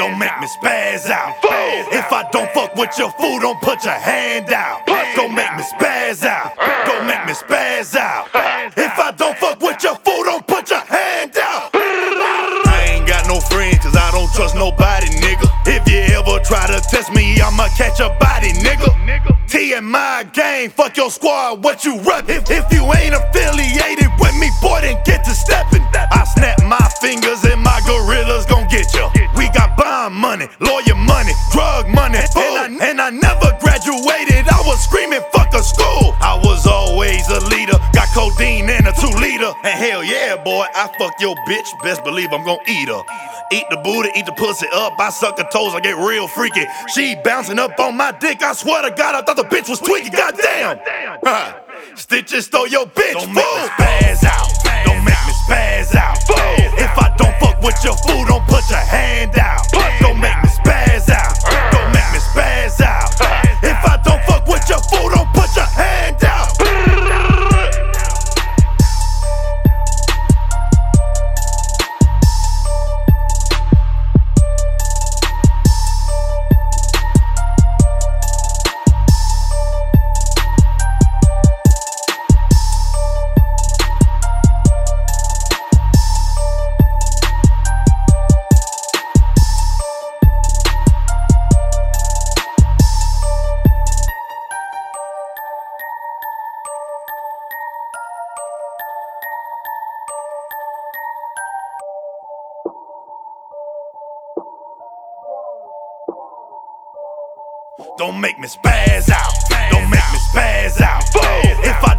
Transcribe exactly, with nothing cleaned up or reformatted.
Don't make me spaz out. If I don't fuck with your food, don't put your hand out. Don't make me spaz out. Don't make me spaz out. If I don't fuck with your food, don't put your hand out. I ain't got no friends, cause I don't trust nobody, nigga. If you ever try to test me, I'ma catch a body, nigga. T in my game, fuck your squad, what you rep? If, if you ain't affiliated with me, boy, then get to steppin'. I snap my fingers and my gorillas gon' get ya. We got bond money, lawyer money, drug money, and I, and I never graduated, I was screaming fuck a school. I was always a leader, got codeine and a two liter. And hell yeah, boy, I fuck your bitch, best believe I'm gon' eat her. Eat the booty, eat the pussy up, I suck her toes, I get real freaky. She bouncing up on my dick, I swear to God, I thought the bitch was tweaking, goddamn. Huh. Stitches stole your bitch, don't make me spaz out. Don't make me spaz out. If I don't fuck with your food, don't put your hand out. Don't make me spaz out. Don't make me spaz out. If I don't fuck with your food, don't put your hand out. Don't make me spaz out. Don't make me spaz out. If I